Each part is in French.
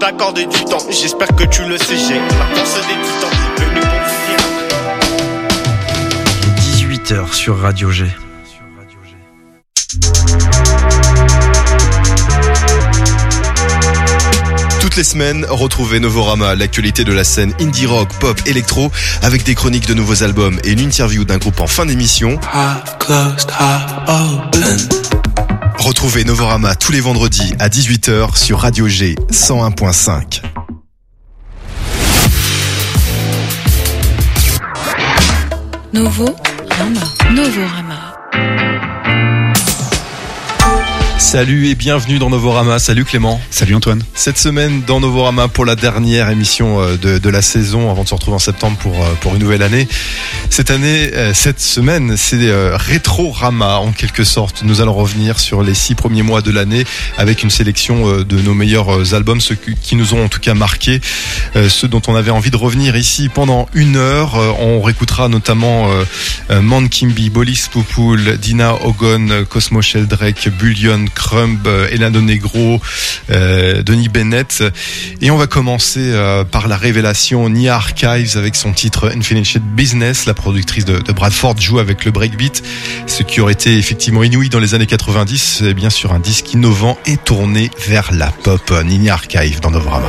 t'accorder du temps. J'espère que tu le sais, j'ai la force des titans. Venu pour finir. 18h sur Radio G. Toutes les semaines, retrouvez Novorama, l'actualité de la scène indie rock, pop, électro, avec des chroniques de nouveaux albums et une interview d'un groupe en fin d'émission. Retrouvez Novorama tous les vendredis à 18h sur Radio G 101.5. Novorama. Salut et bienvenue dans Novorama. Salut Clément. Salut Antoine. Cette semaine dans Novorama pour la dernière émission de la saison avant de se retrouver en septembre pour une nouvelle année. Cette semaine, c'est Rétrorama en quelque sorte. Nous allons revenir sur les 6 premiers mois de l'année avec une sélection de nos meilleurs albums, ceux qui nous ont en tout cas marqué, ceux dont on avait envie de revenir ici pendant 1 heure. On réécoutera notamment Man Kimby, Bolis Poupoul, Dina Ogon, Cosmo Sheldrake, Bullion, Crumb, Elano Negro, Denis Bennett. Et on va commencer par la révélation Nia Archives avec son titre Unfinished Business. La productrice de Bradford joue avec le breakbeat, ce qui aurait été effectivement inouï dans les années 90, et bien sûr un disque innovant et tourné vers la pop. Nia Archives dans Novorama.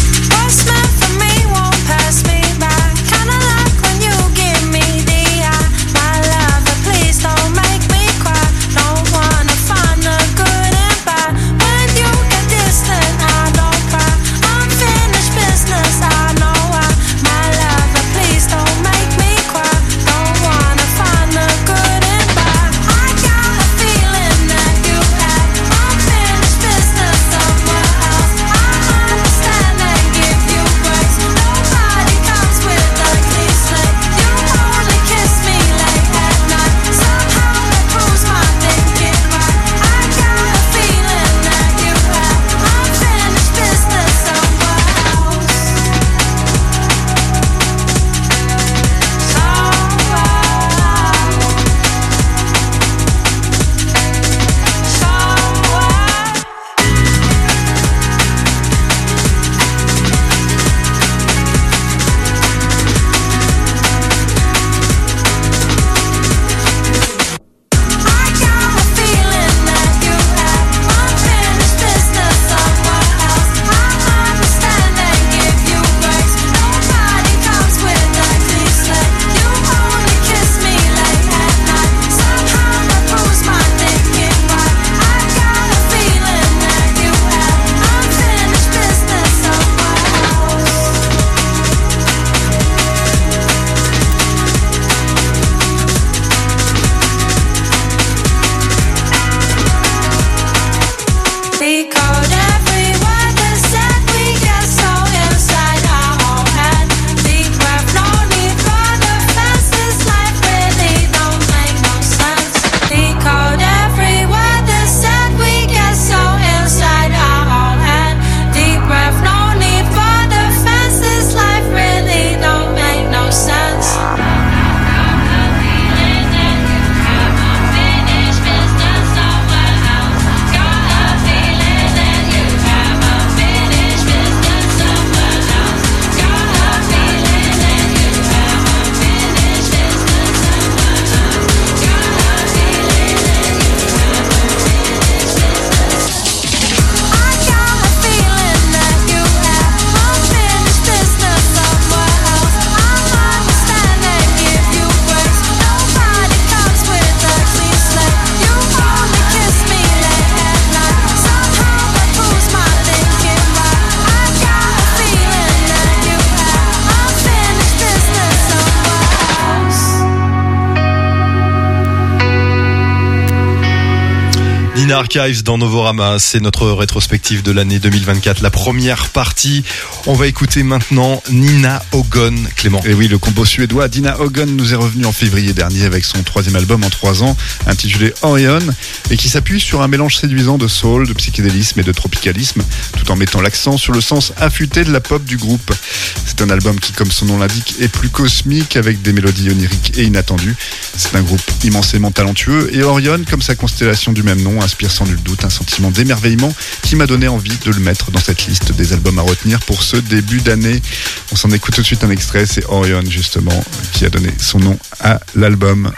Nia Archives dans Novorama, c'est notre rétrospective de l'année 2024, la première partie. On va écouter maintenant Nina Ogon, Clément. Et oui, le combo suédois Dina Ogon nous est revenu en février dernier avec son 3e album en 3 ans, intitulé Orion, et qui s'appuie sur un mélange séduisant de soul, de psychédélisme et de tropicalisme, tout en mettant l'accent sur le sens affûté de la pop du groupe. C'est un album qui, comme son nom l'indique, est plus cosmique, avec des mélodies oniriques et inattendues. C'est un groupe immensément talentueux, et Orion, comme sa constellation du même nom, inspire ressentir sans nul doute un sentiment d'émerveillement qui m'a donné envie de le mettre dans cette liste des albums à retenir pour ce début d'année. On s'en écoute tout de suite un extrait, c'est Orion justement qui a donné son nom à l'album.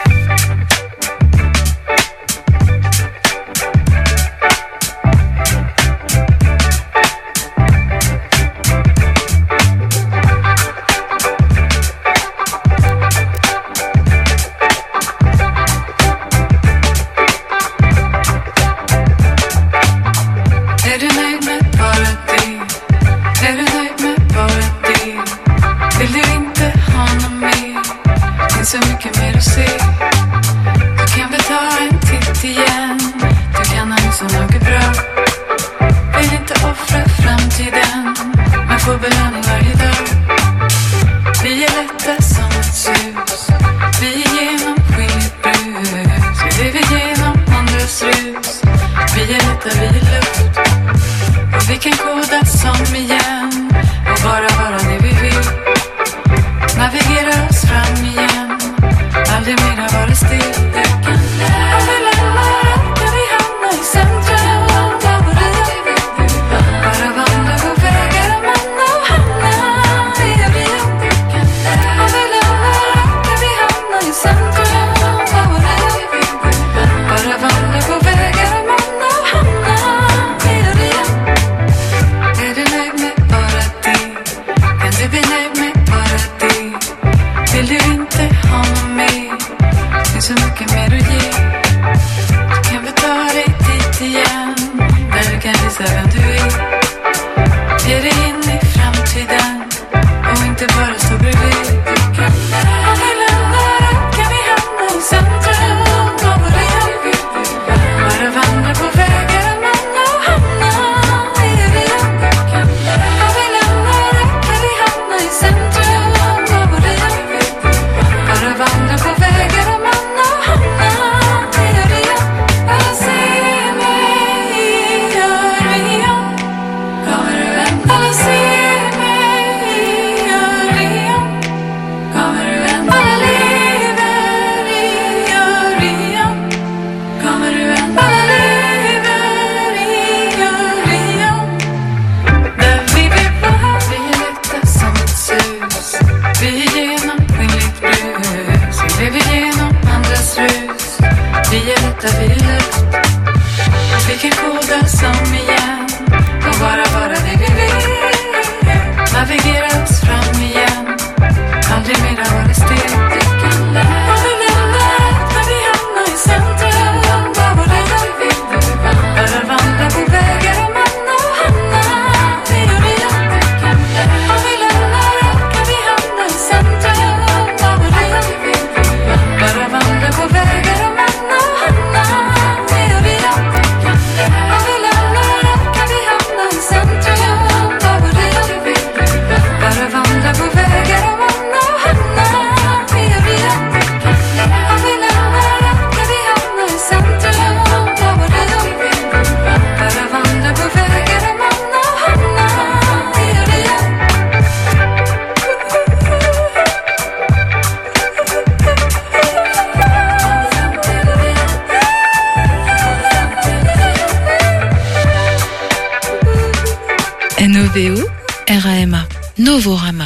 NOVO, RAMA, Novorama.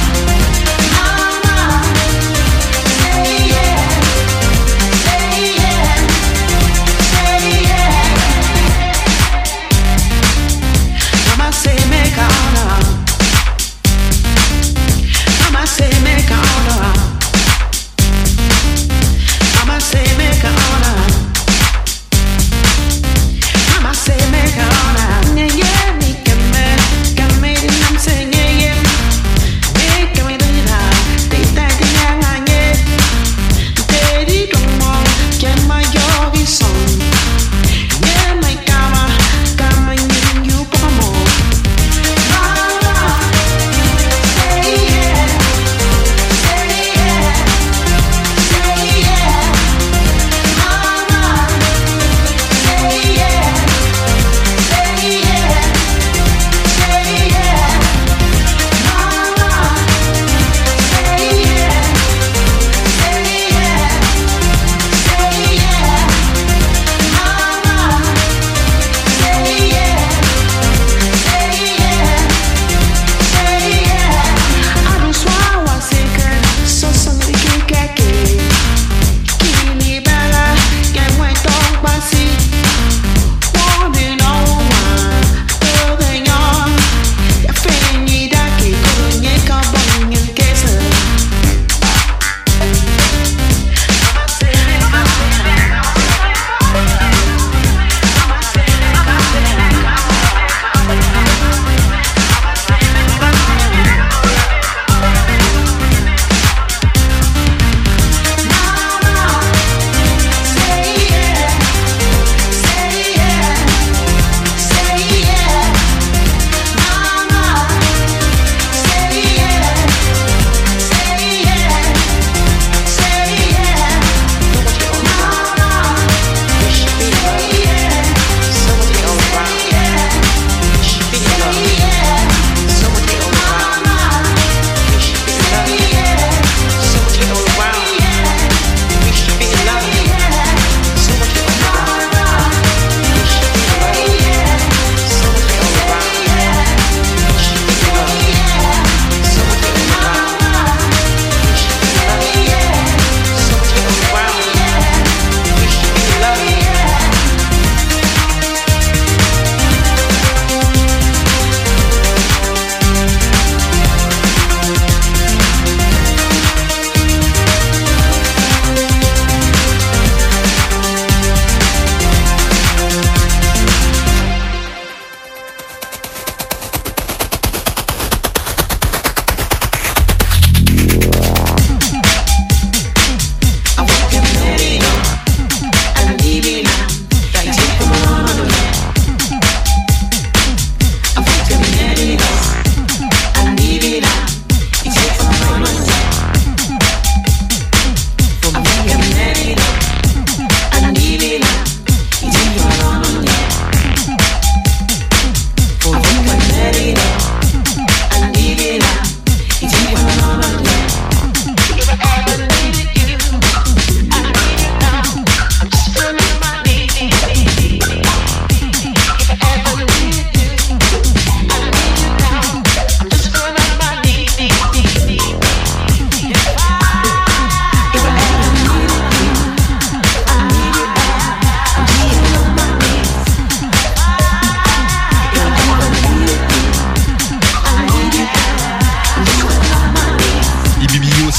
Yeah.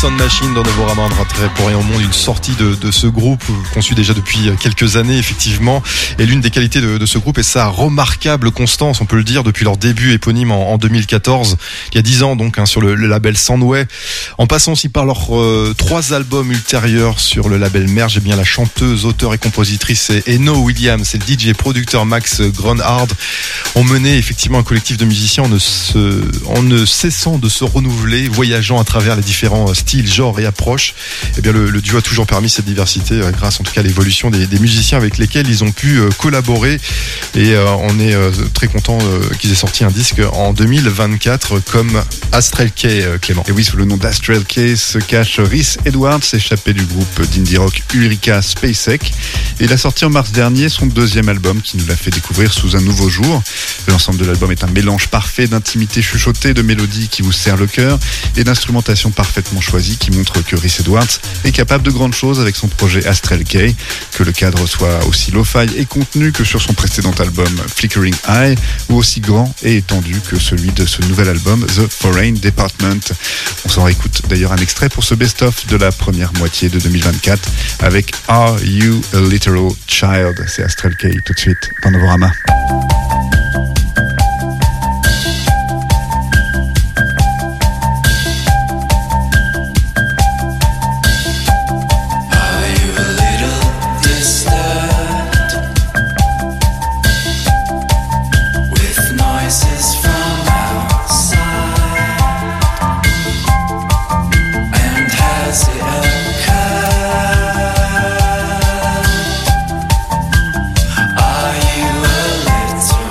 Sound Machine dans Novorama. On raterait pour rien au monde une sortie de ce groupe conçu déjà depuis quelques années, effectivement. Et l'une des qualités de ce groupe est sa remarquable constance, on peut le dire, depuis leur début éponyme en 2014, il y a 10 ans donc, sur le label Soundway. En passant aussi par leurs 3 albums ultérieurs sur le label Merge, eh bien la chanteuse, auteure et compositrice Eno Williams et le DJ producteur Max Grunhard ont mené effectivement un collectif de musiciens en ne cessant de se renouveler, voyageant à travers les différents styles, genres et approches. Eh bien le duo a toujours permis cette diversité grâce en tout cas à l'évolution des musiciens avec lesquels ils ont pu collaborer, et on est très content qu'ils aient sorti un disque en 2024 comme Astral K, Clément. Et oui, sous le nom d'Astral K se cache Rhys Edwards, échappé du groupe d'indie rock Ulrika Spacek. Et il a sorti en mars dernier son 2e album qui nous l'a fait découvrir sous un nouveau jour. L'ensemble de l'album est un mélange parfait d'intimité chuchotée, de mélodies qui vous serrent le cœur et d'instrumentation parfaitement choisie qui montre que Rhys Edwards est capable de grandes choses avec son projet Astral K, que le cadre soit aussi lo-fi et contenu que sur son précédent album Flickering Eye, ou aussi grand et étendu que celui de ce nouvel album The Foreign Department. On s'en réécoute d'ailleurs un extrait pour ce best-of de la première moitié de 2024 avec Are You a Literal Child? C'est Astral K tout de suite dans Novorama. Are you a little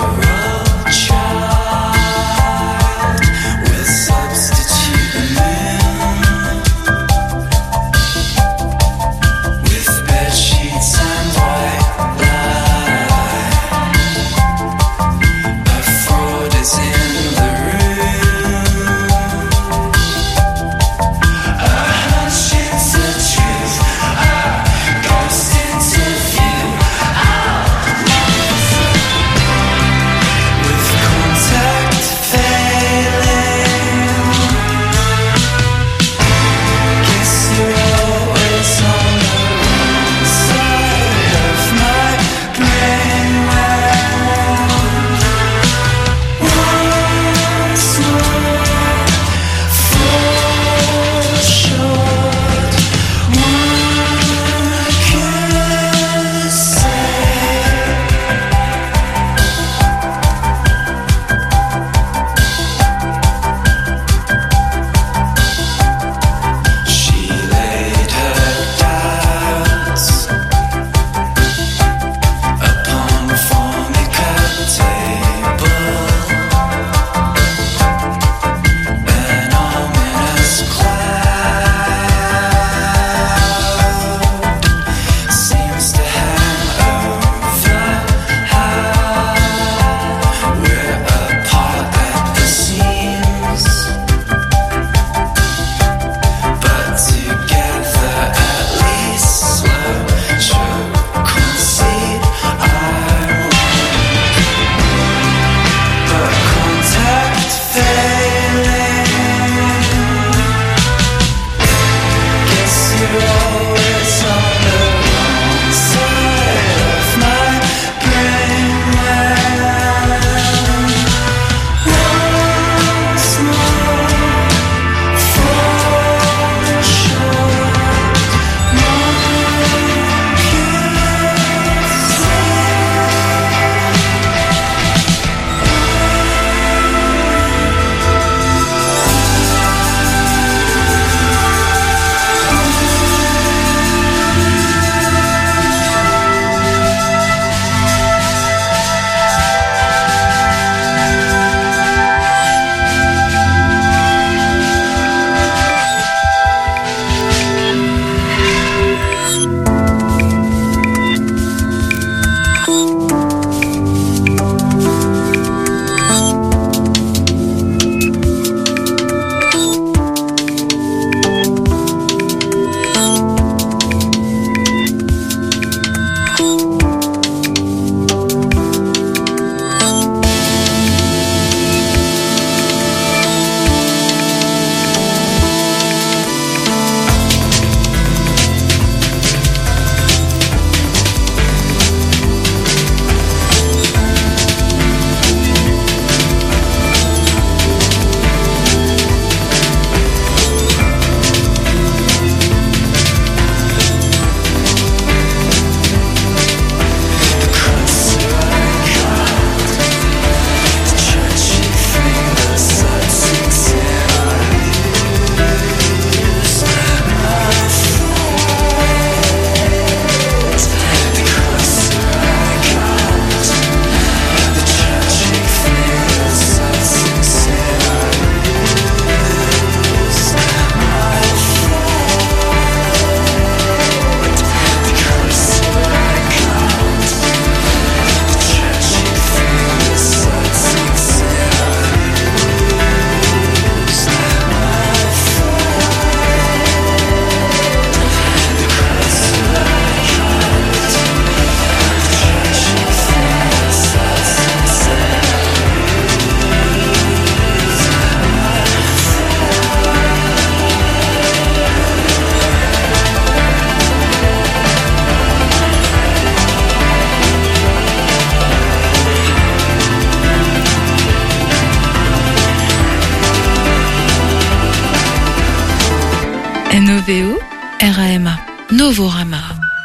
NOVO RAMA. Novorama.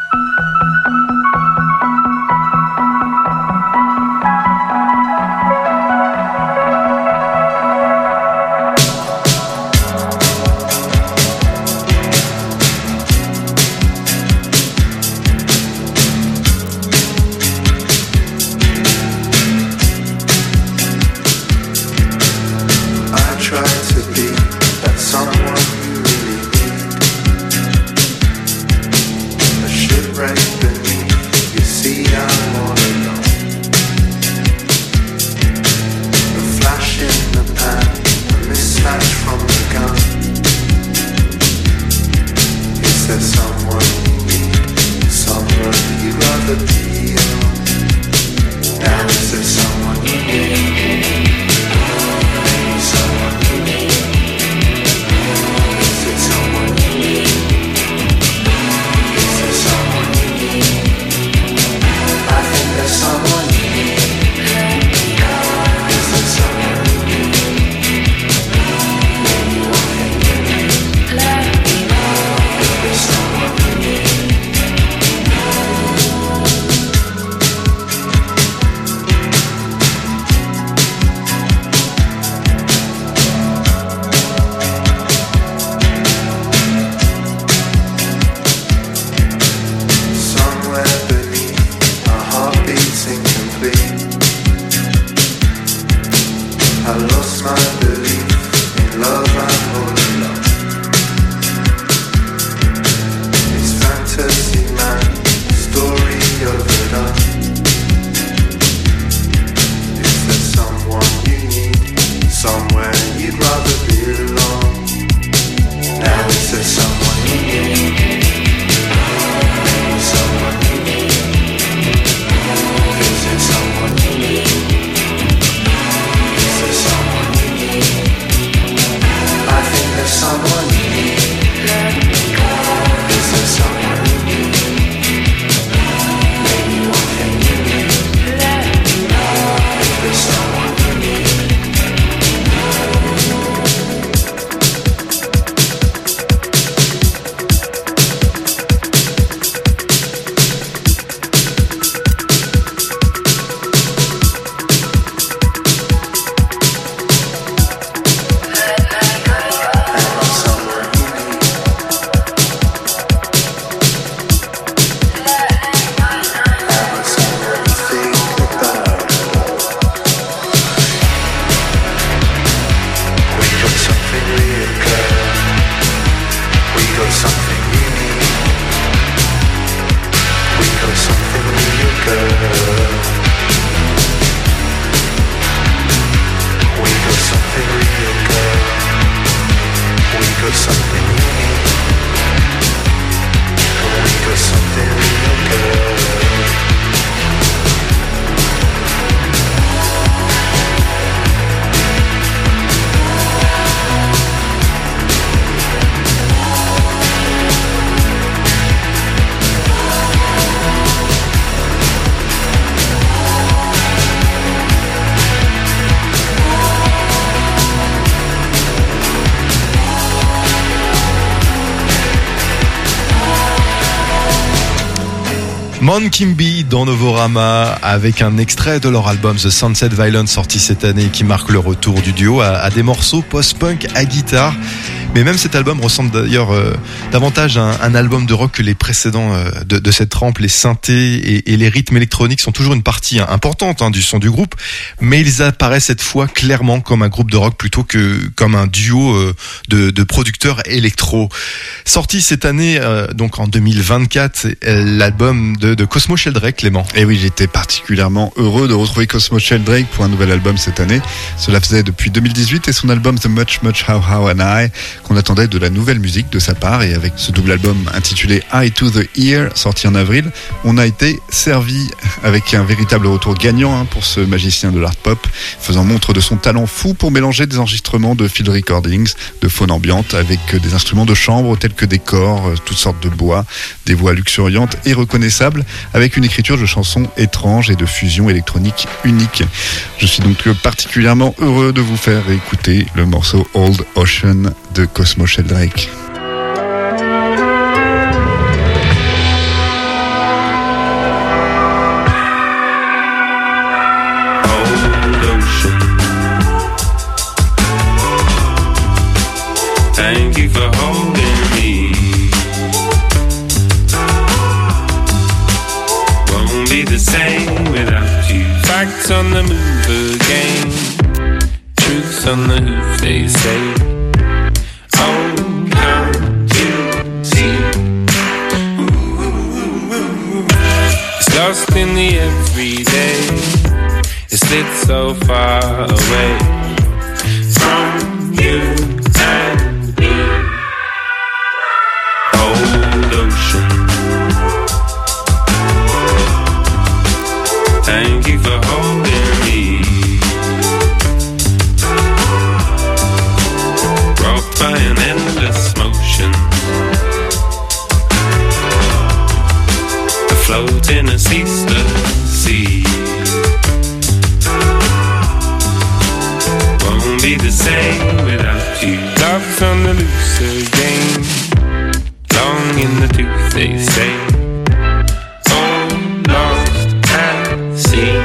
Mon Kimby dans Novorama avec un extrait de leur album The Sunset Violence sorti cette année qui marque le retour du duo à des morceaux post-punk à guitare. Mais même cet album ressemble d'ailleurs davantage à un album de rock que les précédents de cette trempe. Les synthés et les rythmes électroniques sont toujours une partie importante du son du groupe, mais ils apparaissent cette fois clairement comme un groupe de rock plutôt que comme un duo de producteurs électro. Sorti cette année, donc en 2024, l'album de Cosmo Sheldrake, Clément. Et oui, j'étais particulièrement heureux de retrouver Cosmo Sheldrake pour un nouvel album cette année. Cela faisait depuis 2018 et son album The Much Much How and I, qu'on attendait de la nouvelle musique de sa part. Et avec ce double album intitulé Eye to the Ear, sorti en avril, on a été servi avec un véritable retour gagnant pour ce magicien de l'art pop, faisant montre de son talent fou pour mélanger des enregistrements de field recordings, de faune ambiante, avec des instruments de chambre tels que des corps, toutes sortes de bois, des voix luxuriantes et reconnaissables, avec une écriture de chansons étranges et de fusion électronique unique. Je suis donc particulièrement heureux de vous faire écouter le morceau Old Ocean de Cosmo Sheldrake. be the same without you. Facts on the move again, truths on the hoof they say. Oh, can't you see? It's lost in the everyday. It slipped so far away from you and me. Old ocean, thank you for holding me. Brought by an endless motion, afloat in a ceaseless sea. Won't be the same without you. Love's on the loose again, long in the tooth they say. Oh, lost at sea.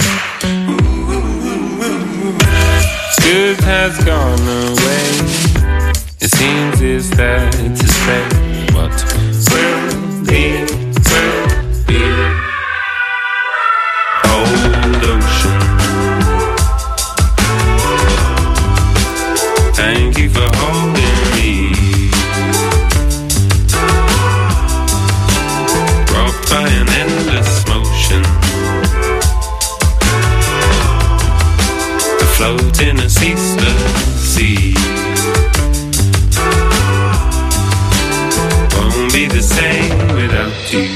Good has gone away. It seems is that to say what will be, will be. Old ocean, thank you for holding me. Brought by an endless motion, afloat in a ceaseless sea. Won't be the same without you.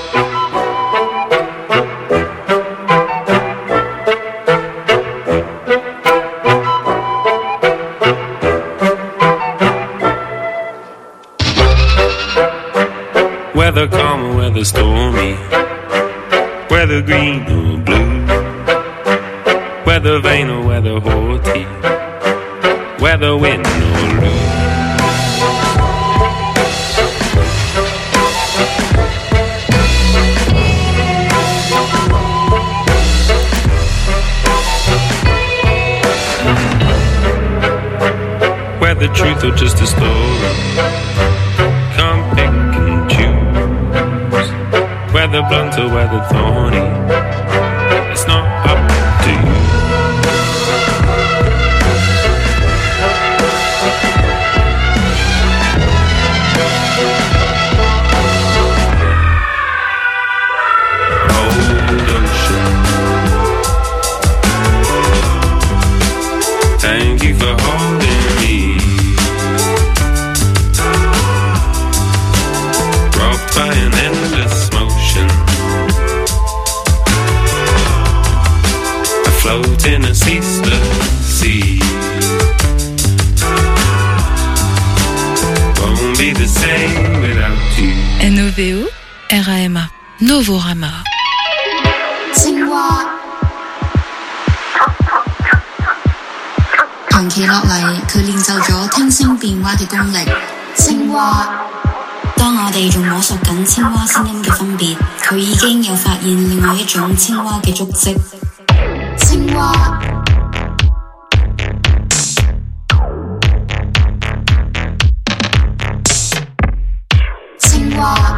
Weather calm or weather stormy, weather green or blue, weather vain or weather haughty, weather win or lose. Whether truth or just a story, can't pick and choose. Whether blunt or whether thorny, it's not up to you. Old ocean, thank you for holding me. Brought by an endless motion, afloat in a ceaseless sea. Won't be the same without you. NOVO RAMA Novorama。 青蛙長期落嚟，佢練就咗聽聲辨蛙嘅功力。青蛙，當我哋仲摸索緊青蛙聲音嘅分別，佢已經有發現另外一種青蛙嘅足跡。青蛙，青蛙。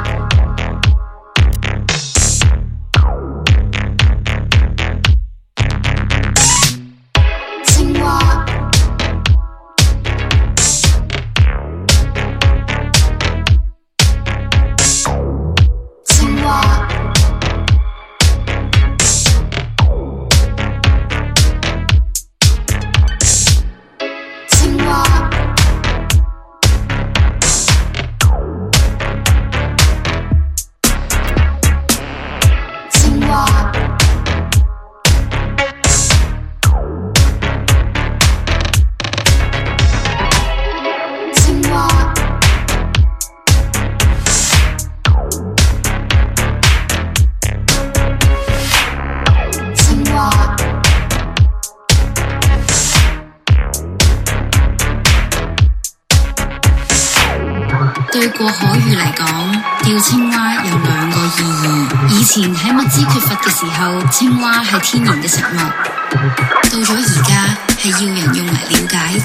對過海魚嚟講，釣青蛙有兩個意義。以前喺物資缺乏嘅時候，青蛙係天然嘅食物；到咗而家，係要人用嚟了解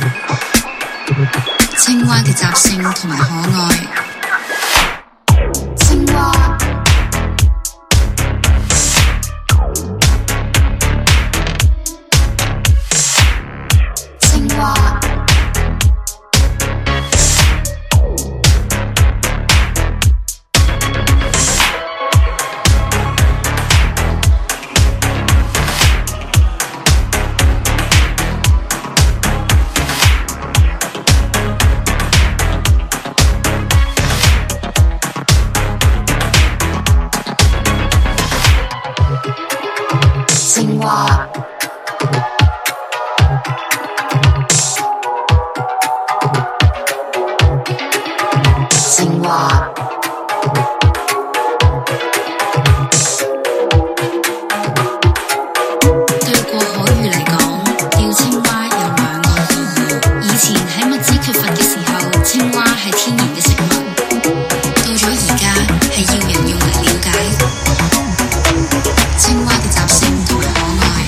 青蛙嘅習性同埋可愛。青蛙， 青蛙。青蛙。對過海魚嚟講，釣青蛙有兩個意義。以前喺物資缺乏嘅時候，青蛙係天然嘅食物。到咗而家，係要人用嚟了解青蛙嘅習性同埋可愛。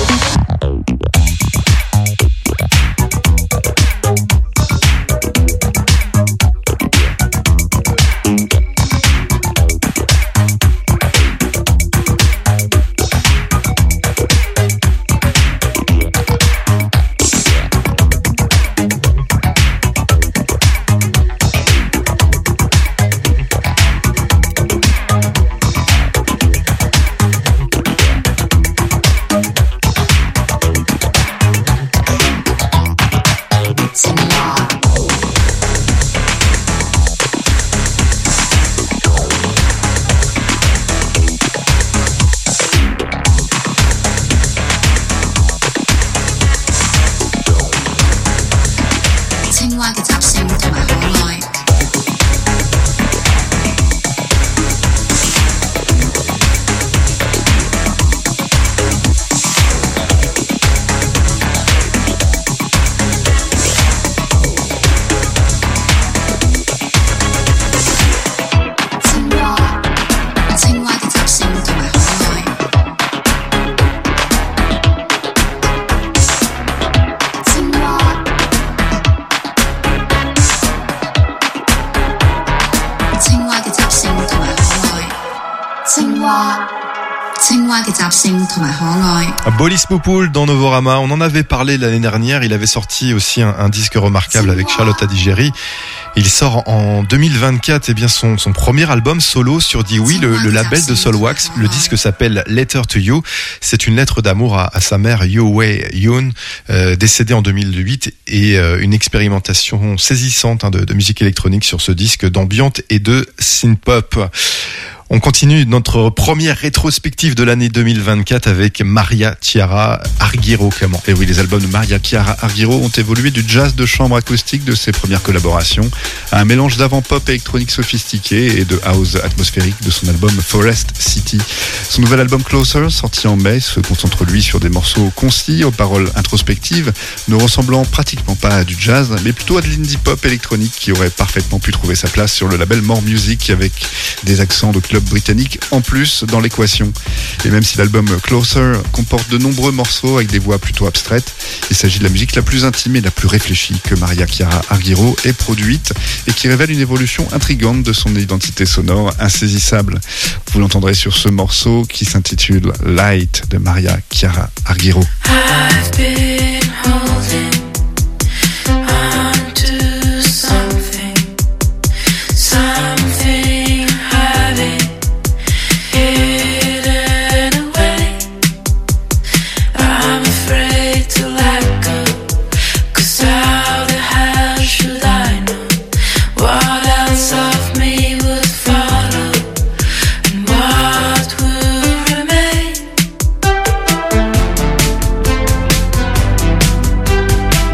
青蛙嘅習性同埋可愛。青蛙嘅習性同埋可愛。青蛙嘅習性同埋可愛。 Bolis Poupoul dans Novorama, on en avait parlé l'année dernière, il avait sorti aussi un disque remarquable avec Charlotte Adigéry. Il sort en 2024 bien son premier album solo sur Dioui, le label de Soulwax. Le disque s'appelle Letter to You. C'est une lettre d'amour à sa mère Yo-Wei Yoon, décédée en 2008, et une expérimentation saisissante de musique électronique sur ce disque d'ambiante et de synth-pop. On continue notre première rétrospective de l'année 2024 avec Maria Chiara Argiro, Clément. Et oui, les albums de Maria Chiara Argiro ont évolué du jazz de chambre acoustique de ses premières collaborations à un mélange d'avant-pop électronique sophistiqué et de house atmosphérique de son album Forest City. Son nouvel album Closer, sorti en mai, se concentre lui sur des morceaux concis, aux paroles introspectives, ne ressemblant pratiquement pas à du jazz, mais plutôt à de l'indie pop électronique qui aurait parfaitement pu trouver sa place sur le label More Music, avec des accents de club britannique en plus dans l'équation. Et même si l'album Closer comporte de nombreux morceaux avec des voix plutôt abstraites, il s'agit de la musique la plus intime et la plus réfléchie que Maria Chiara Argiro ait produite et qui révèle une évolution intrigante de son identité sonore insaisissable. Vous l'entendrez sur ce morceau qui s'intitule Light de Maria Chiara Argiro. I've been holding on to something heavy hidden away. I'm afraid to let go, 'cause how the hell should I know what else of me would follow and what would remain?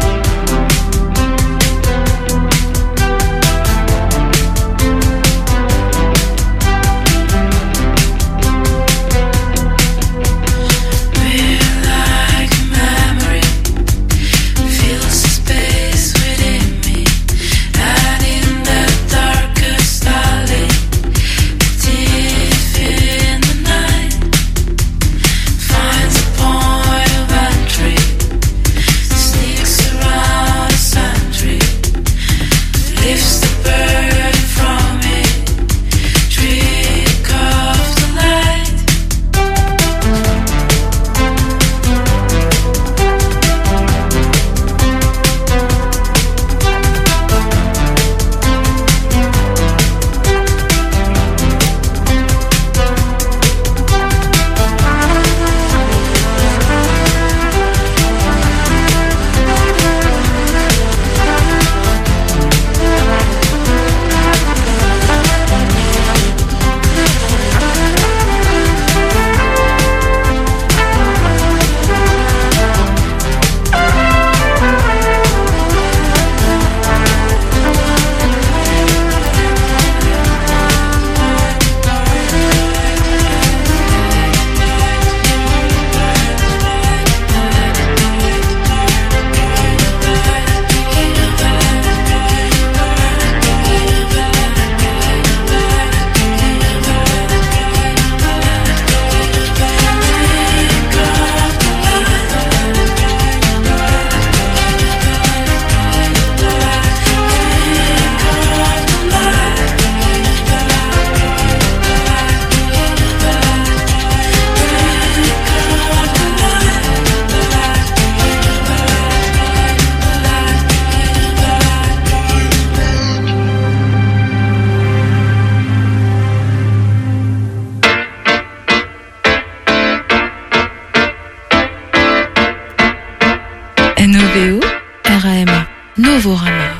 Novorama.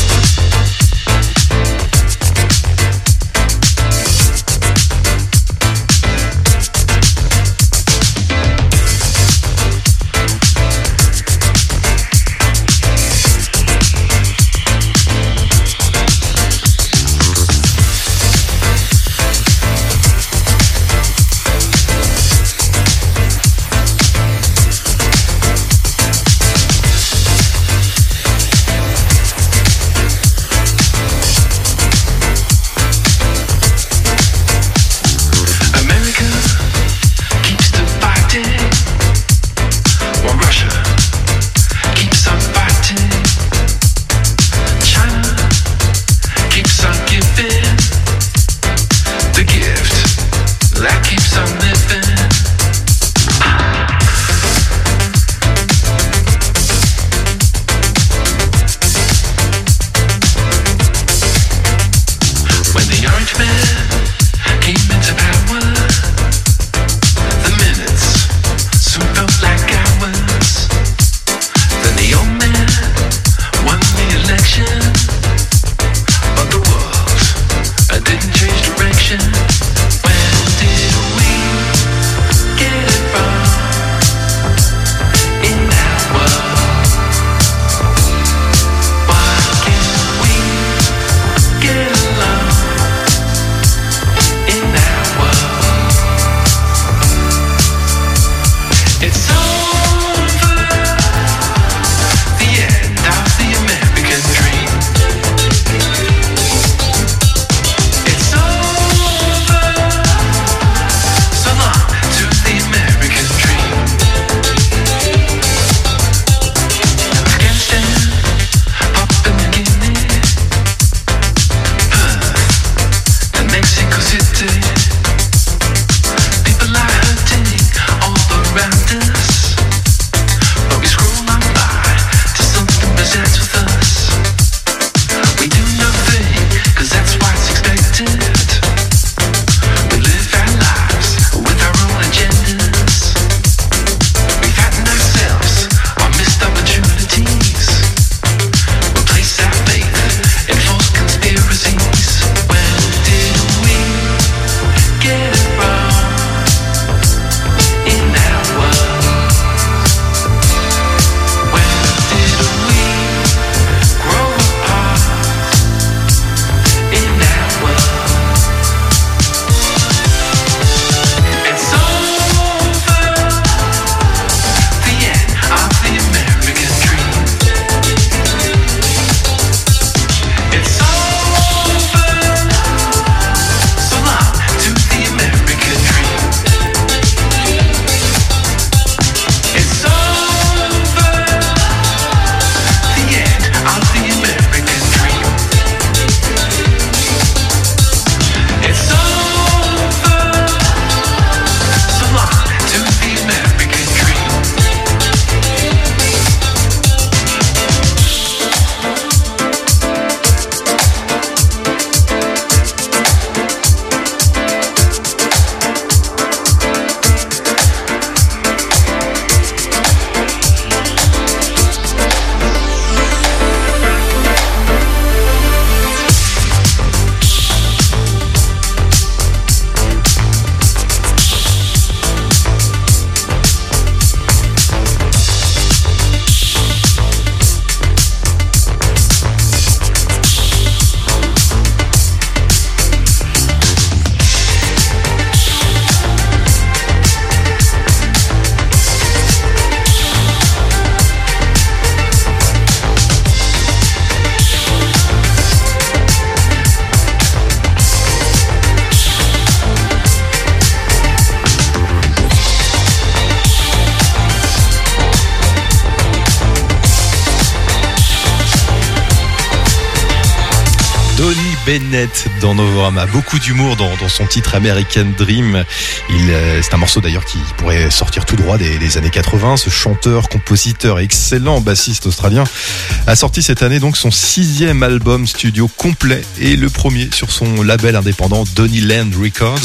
Tony Bennett dans Novorama. Beaucoup d'humour dans son titre American Dream. C'est un morceau d'ailleurs qui pourrait sortir tout droit des années 80. Ce chanteur, compositeur, excellent bassiste australien a sorti cette année donc son 6e album studio complet et le premier sur son label indépendant Donnyland Records.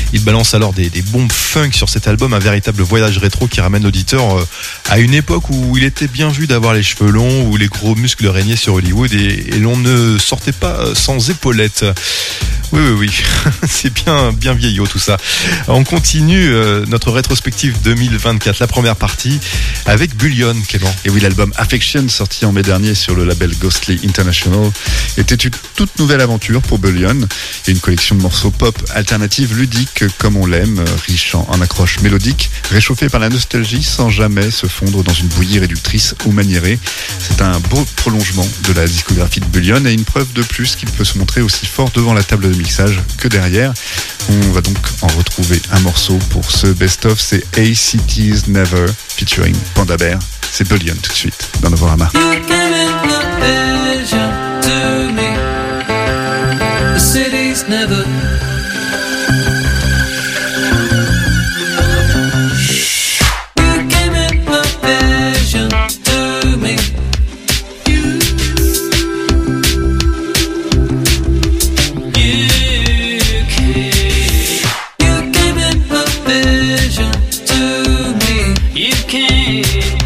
Il balance alors des bombes funk sur cet album, un véritable voyage rétro qui ramène l'auditeur à une époque où il était bien vu d'avoir les cheveux longs, où les gros muscles régnaient sur Hollywood et l'on ne sortait pas sans épaulettes. Oui, c'est bien vieillot tout ça. On continue notre rétrospective 2024, la première partie, avec Bullion, Clément. Et oui, l'album Affection, sorti en mai dernier sur le label Ghostly International, était une toute nouvelle aventure pour Bullion, et une collection de morceaux pop alternative ludique comme on l'aime, riche en accroches mélodiques, réchauffé par la nostalgie sans jamais se fondre dans une bouillie réductrice ou maniérée. C'est un beau prolongement de la discographie de Bullion et une preuve de plus qu'il peut se montrer aussi fort devant la table de mixage que derrière. On va donc en retrouver un morceau pour ce best-of, c'est ACT's Never featuring Panda Bear. C'est Bullion tout de suite dans Novorama. Never. You came in a vision to me. You came in a vision to me. You came.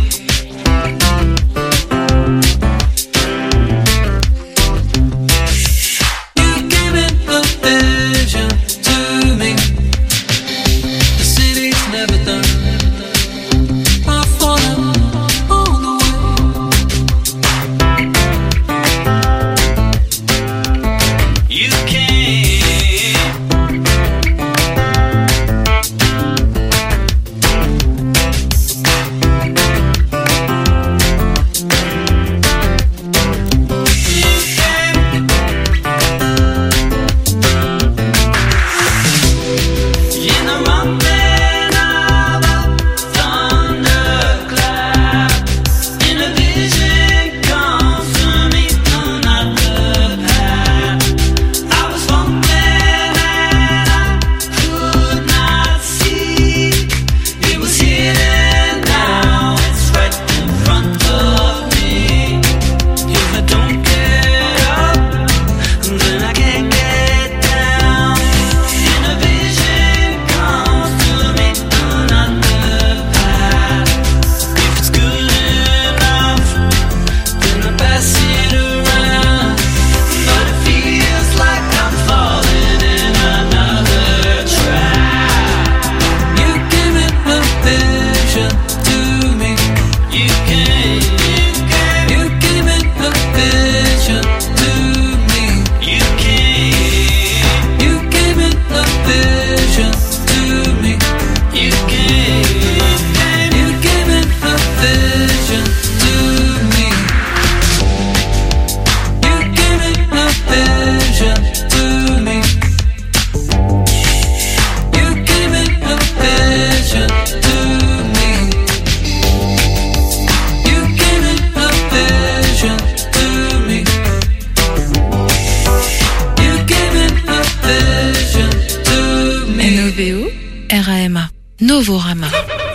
RAMA, Novorama.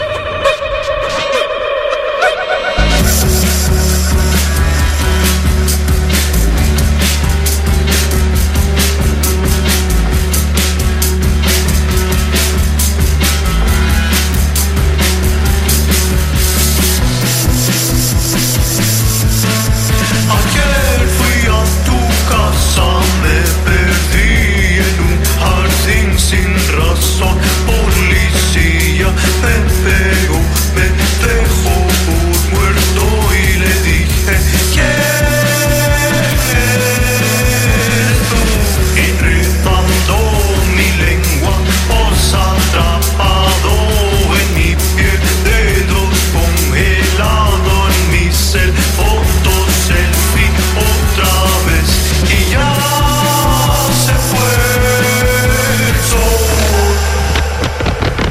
Sin razón, policía me pegó, me dejó por muerto y le dije ¿quién eres tú? Enredando mi lengua, os atrapado en mi piel, dedos congelado en mi cel, foto selfie otra vez y ya se fue.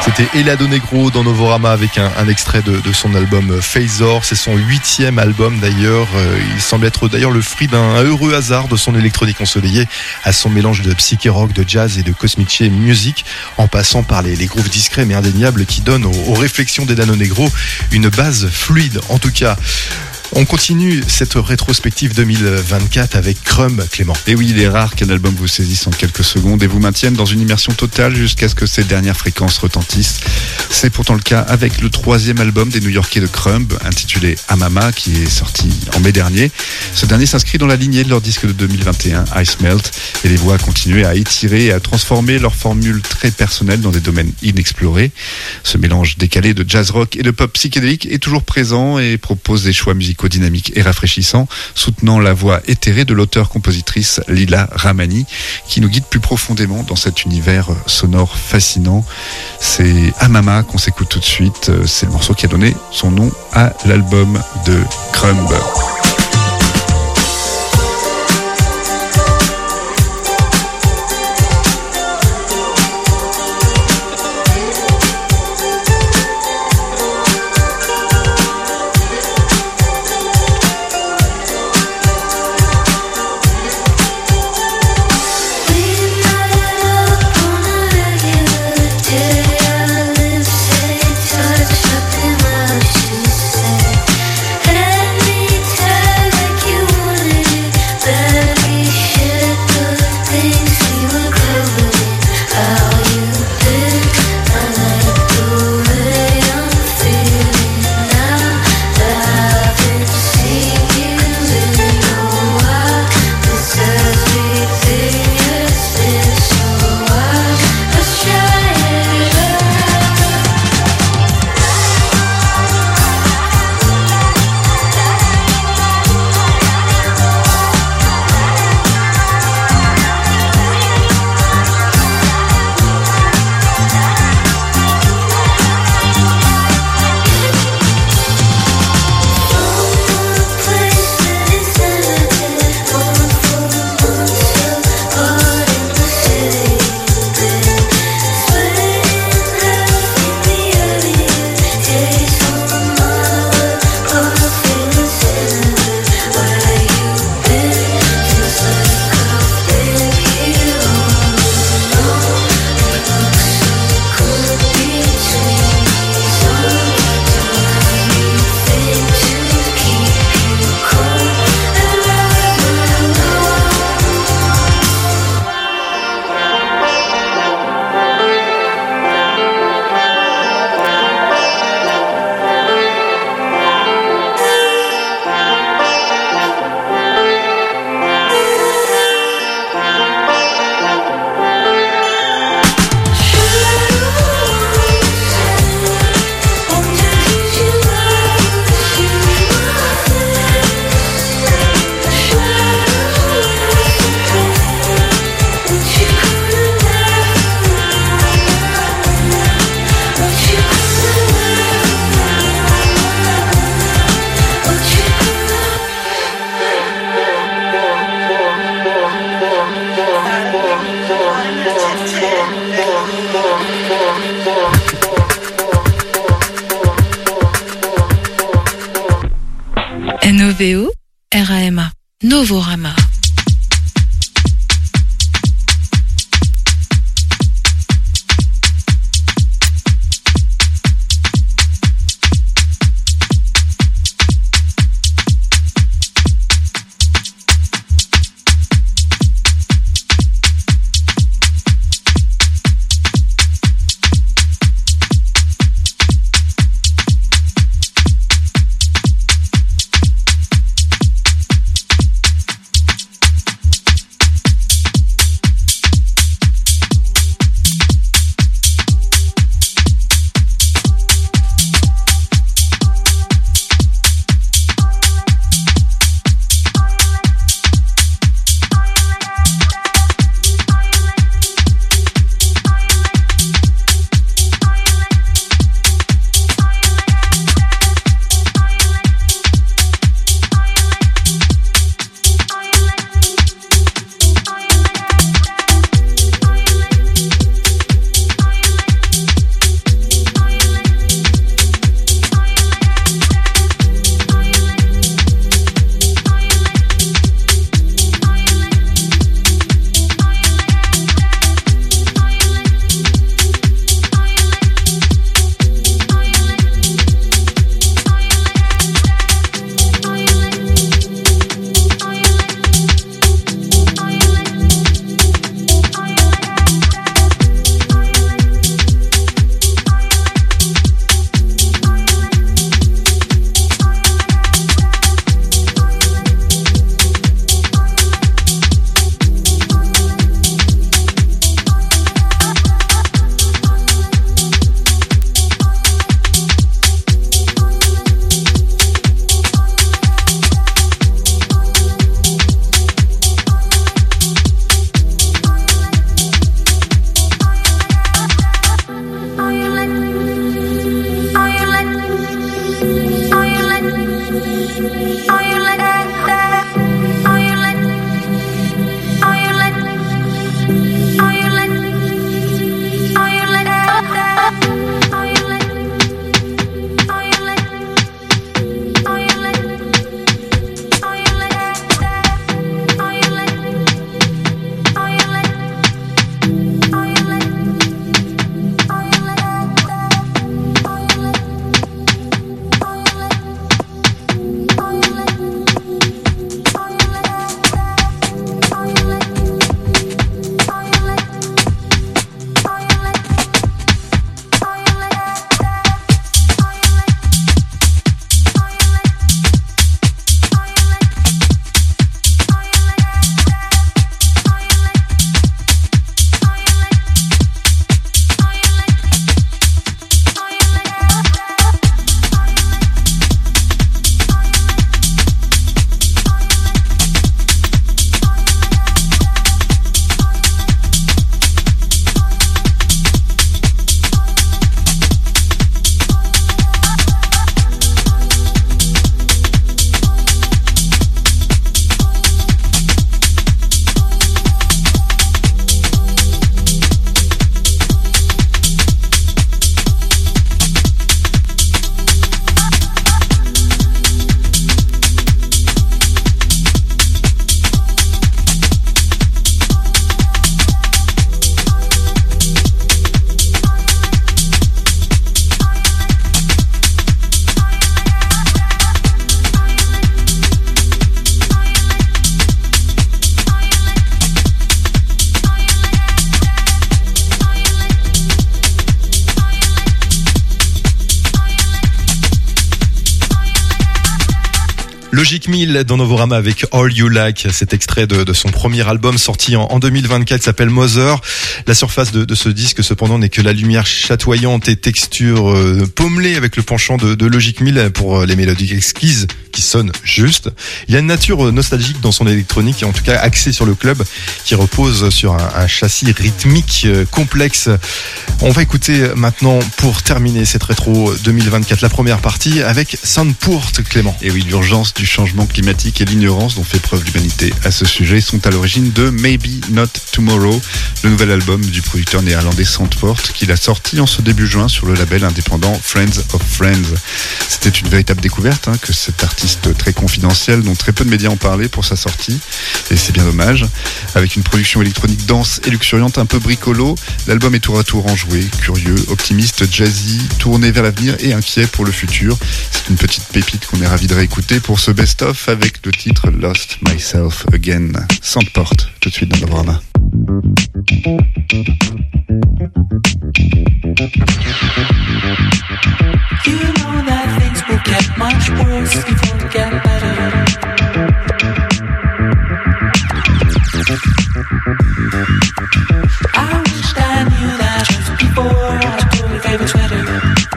C'était Helado Negro dans Novorama avec un extrait de son album Phasor. C'est son 8e album d'ailleurs. Il semble être d'ailleurs le fruit d'un heureux hasard de son électronique ensoleillée à son mélange de psyché rock, de jazz et de cosmic music, en passant par les grooves discrets mais indéniables qui donnent aux réflexions d'Helado Negro une base fluide. En tout cas, on continue cette rétrospective 2024 avec Crumb, Clément. Et oui, il est rare qu'un album vous saisisse en quelques secondes et vous maintienne dans une immersion totale jusqu'à ce que ses dernières fréquences retentissent. C'est pourtant le cas avec le 3e album des New-Yorkais de Crumb, intitulé Amama, qui est sorti en mai dernier. Ce dernier s'inscrit dans la lignée de leur disque de 2021, Ice Melt, et les voix continuent à étirer et à transformer leur formule très personnelle dans des domaines inexplorés. Ce mélange décalé de jazz rock et de pop psychédélique est toujours présent et propose des choix musicaux dynamique et rafraîchissant, soutenant la voix éthérée de l'auteure-compositrice Lila Ramani, qui nous guide plus profondément dans cet univers sonore fascinant. C'est Amama qu'on s'écoute tout de suite. C'est le morceau qui a donné son nom à l'album de Crumb. NOVO, RAMA, Novorama. Logic 1000 dans Novorama avec All You Like, cet extrait de son premier album sorti en 2024 qui s'appelle Mother. La surface de ce disque cependant n'est que la lumière chatoyante et texture pommelée avec le penchant de Logic 1000 pour les mélodies exquises qui sonnent juste. Il y a une nature nostalgique dans son électronique et en tout cas axée sur le club qui repose sur un châssis rythmique complexe. On va écouter maintenant pour terminer cette rétro 2024 la première partie avec Soundport, Clément. Et oui, l'urgence du changement climatique et l'ignorance dont fait preuve l'humanité à ce sujet sont à l'origine de Maybe Not Tomorrow, le nouvel album du producteur néerlandais Soundport qu'il a sorti en ce début juin sur le label indépendant Friends of Friends. C'était une véritable découverte que cet artiste très confidentiel dont très peu de médias ont parlé pour sa sortie, et c'est bien dommage. Avec une production électronique dense et luxuriante, un peu bricolo, l'album est tour à tour enjoué, curieux, optimiste, jazzy, tourné vers l'avenir et inquiet pour le futur. C'est une petite pépite qu'on est ravi de réécouter pour ce best-of avec le titre Lost Myself Again. Soundport, tout de suite dans Novorama. You know that things will get much worse before they get better. I wished I knew that just before I took my favorite sweater.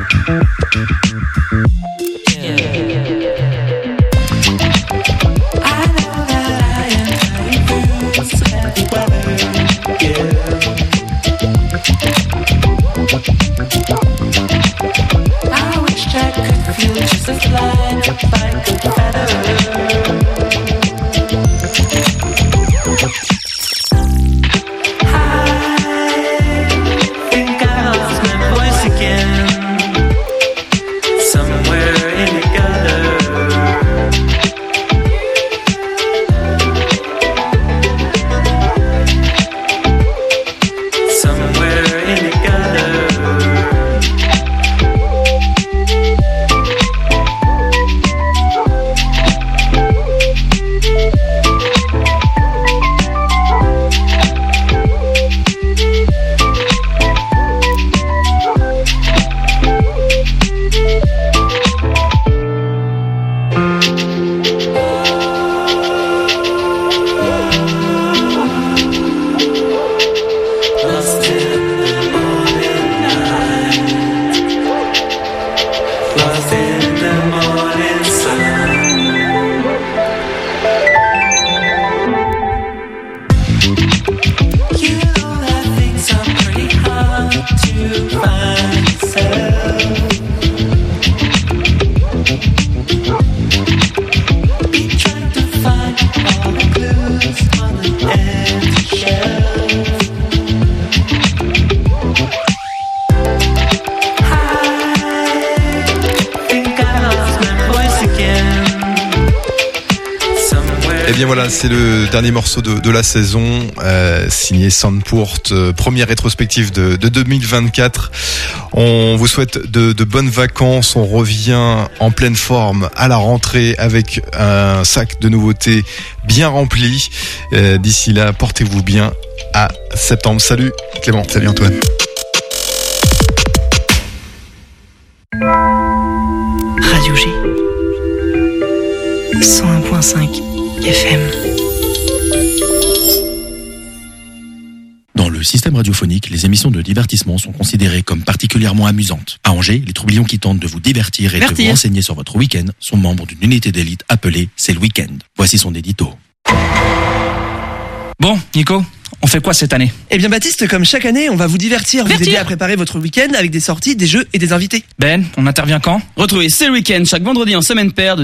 I know that I am very good at the weather. I wish I could feel just as light if I could better. Et bien voilà, c'est le dernier morceau de la saison, signé Soundport, première rétrospective de 2024. On vous souhaite de bonnes vacances, on revient en pleine forme à la rentrée avec un sac de nouveautés bien rempli. D'ici là, portez-vous bien, à septembre. Salut Clément. Salut Antoine. Radio G 101.5 FM. Dans le système radiophonique, les émissions de divertissement sont considérées comme particulièrement amusantes. À Angers, les troublions qui tentent de vous divertir et de vous renseigner sur votre week-end sont membres d'une unité d'élite appelée C'est le Week-end. Voici son édito. Bon, Nico, on fait quoi cette année ? Eh bien Baptiste, comme chaque année, on va vous divertir, vous aider à préparer votre week-end avec des sorties, des jeux et des invités. Ben, on intervient quand ? Retrouvez C'est le Week-end chaque vendredi en semaine paire de